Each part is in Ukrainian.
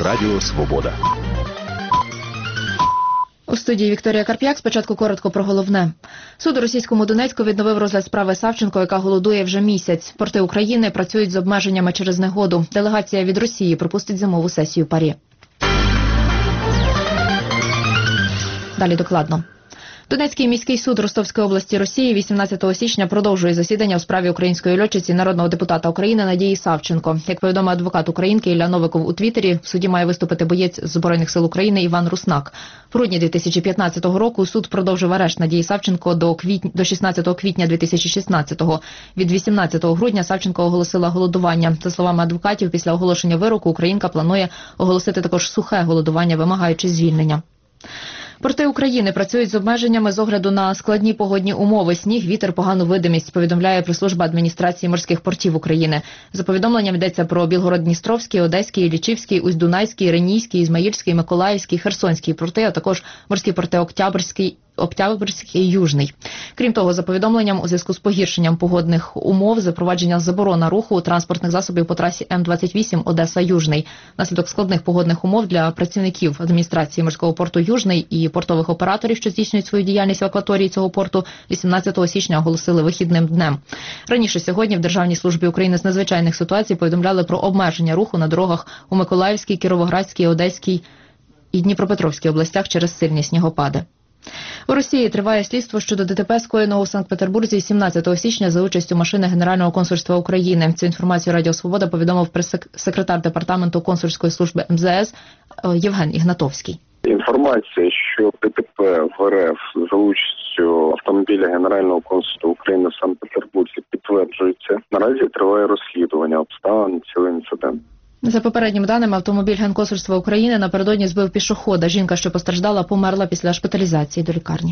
Радіо Свобода. У студії Вікторія Карп'як. Спочатку коротко про головне. Суд у російському Донецьку відновив розгляд справи Савченко, яка голодує вже місяць. Порти України працюють з обмеженнями через негоду. Делегація від Росії пропустить зимову сесію ПАРЄ. Далі докладно. Донецький міський суд Ростовської області Росії 18 січня продовжує засідання у справі української льотчиці народного депутата України Надії Савченко. Як повідомив адвокат українки Ілля Новиков у Твіттері, в суді має виступити боєць Збройних сил України Іван Руснак. В грудні 2015 року суд продовжив арешт Надії Савченко до 16 квітня 2016-го. Від 18 грудня Савченко оголосила голодування. За словами адвокатів, після оголошення вироку українка планує оголосити також сухе голодування, вимагаючи звільнення. Порти України працюють з обмеженнями з огляду на складні погодні умови. Сніг, вітер, погану видимість, повідомляє прес-служба адміністрації морських портів України. За повідомленням йдеться про Білгород-Дністровський, Одеський, Лічівський, Усть-Дунайський, Ренійський, Ізмаїльський, Миколаївський, Херсонський порти, а також морські порти Октябрьський і Южний. Крім того, за повідомленням, у зв'язку з погіршенням погодних умов запровадження заборона руху транспортних засобів по трасі М-28 Одеса-Южний. Внаслідок складних погодних умов для працівників адміністрації морського порту Южний і портових операторів, що здійснюють свою діяльність в акваторії цього порту, 18 січня оголосили вихідним днем. Раніше сьогодні в Державній службі України з надзвичайних ситуацій повідомляли про обмеження руху на дорогах у Миколаївській, Кіровоградській, Одеській і Дніпропетровській областях через сильні снігопади. У Росії триває слідство щодо ДТП, скоєного у Санкт-Петербурзі 17 січня за участю машини Генерального консульства України. Цю інформацію Радіо Свобода повідомив прес-секретар департаменту консульської служби МЗС Євген Ігнатовський. Інформація, що ДТП в РФ за участю автомобіля Генерального консульства України в Санкт-Петербурзі підтверджується. Наразі триває розслідування обставин цього інциденту. За попередніми даними, автомобіль Генконсульства України напередодні збив пішохода. Жінка, що постраждала, померла після шпиталізації до лікарні.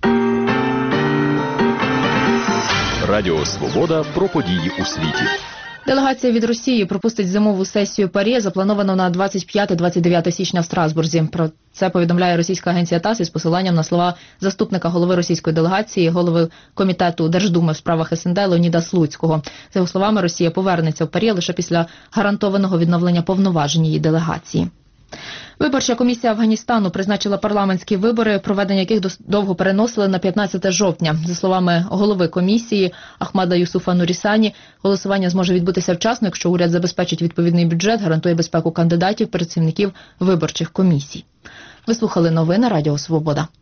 Радіо Свобода про події у світі. Делегація від Росії пропустить зимову сесію ПАРЄ, заплановану на 25-29 січня в Страсбурзі. Про це повідомляє російська агенція ТАСС із посиланням на слова заступника голови російської делегації, голови комітету Держдуми в справах СНД Леоніда Слуцького. За його словами, Росія повернеться в ПАРЄ лише після гарантованого відновлення повноважень її делегації. Виборча комісія Афганістану призначила парламентські вибори, проведення яких довго переносили на 15 жовтня. За словами голови комісії Ахмада Юсуфа Нурісані, голосування зможе відбутися вчасно, якщо уряд забезпечить відповідний бюджет, гарантує безпеку кандидатів, працівників виборчих комісій. Ви слухали новини Радіо Свобода.